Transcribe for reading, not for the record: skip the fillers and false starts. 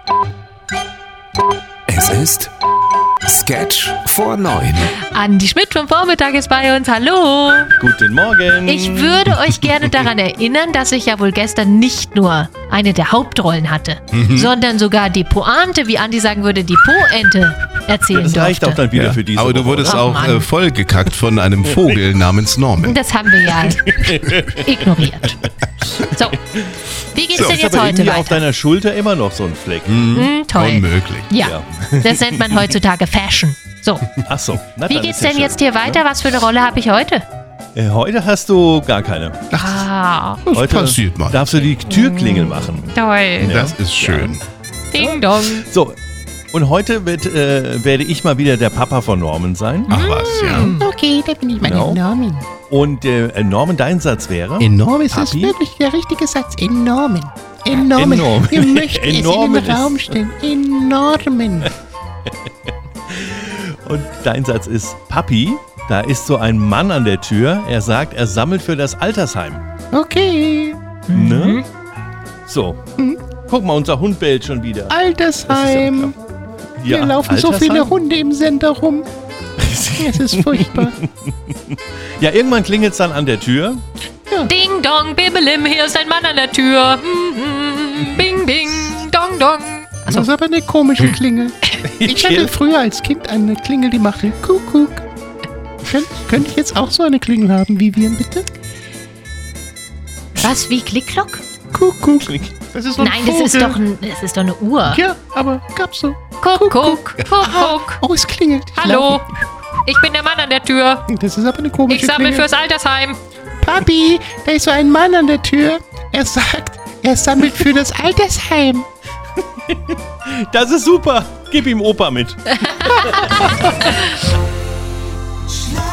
Es ist Sketch vor 9. Andi Schmidt vom Vormittag ist bei uns. Hallo. Guten Morgen. Ich würde euch gerne daran erinnern, dass ich ja wohl gestern nicht nur eine der Hauptrollen hatte, sondern sogar die Pointe, wie Andi sagen würde, die Poente erzählen Das reicht durfte. auch dann wieder für diese Aber du Woche, wurdest oder? auch Mann. vollgekackt von einem Vogel namens Norman. Das haben wir ja ignoriert. So, wie geht's denn Ist jetzt aber heute irgendwie auf weiter? deiner Schulter immer noch so ein Fleck. Toll. Unmöglich. Ja, das nennt man heutzutage Fashion. So, Ach so. Na, wie dann geht's ist ja denn schön. jetzt hier weiter? Was für eine Rolle habe ich heute? Heute hast du gar keine. Ah, Das Heute passiert mal. darfst du die Türklingel machen. toll. Das ist schön. Ding dong. So, und heute werde ich mal wieder der Papa von Norman sein. Ach was, ja. Okay, da bin ich mal Genau. Norman. Und Norman, dein Satz wäre? Enorm ist das Papi? wirklich der richtige Satz. Enormen. Enormen. Enorm. Wir möchten Enormen es in den Raum ist- stellen. Enormen. Und dein Satz ist, Papi, da ist so ein Mann an der Tür. Er sagt, er sammelt für das Altersheim. Okay. Ne? So. Guck mal, unser Hund bellt schon wieder. Altersheim. Hier Ja, laufen so Altersheim? viele Hunde im Sender rum. Es ist furchtbar. Ja, irgendwann klingelt es dann an der Tür. Ding dong, bibelim, hier ist ein Mann an der Tür. Bing, bing, dong, dong. Das ist aber eine komische Klingel. Ich hatte früher als Kind eine Klingel, die machte Kuckuck. Könnte ich jetzt auch so eine Klingel haben? Vivian, bitte? Was, wie Klick-Klock? Kuckuck. Das ist so ein Nein, das ist doch eine Uhr. Ja, aber gab's so. Kuckuck, Kuckuck. Oh, es klingelt. Ich Hallo, ich bin der Mann an der Tür. laufe. Das ist aber eine komische Ich sammle Klingel. fürs Altersheim. Papi, da ist so ein Mann an der Tür. Er sagt, er sammelt für das Altersheim. Das ist super. Gib ihm Opa mit. Schlaf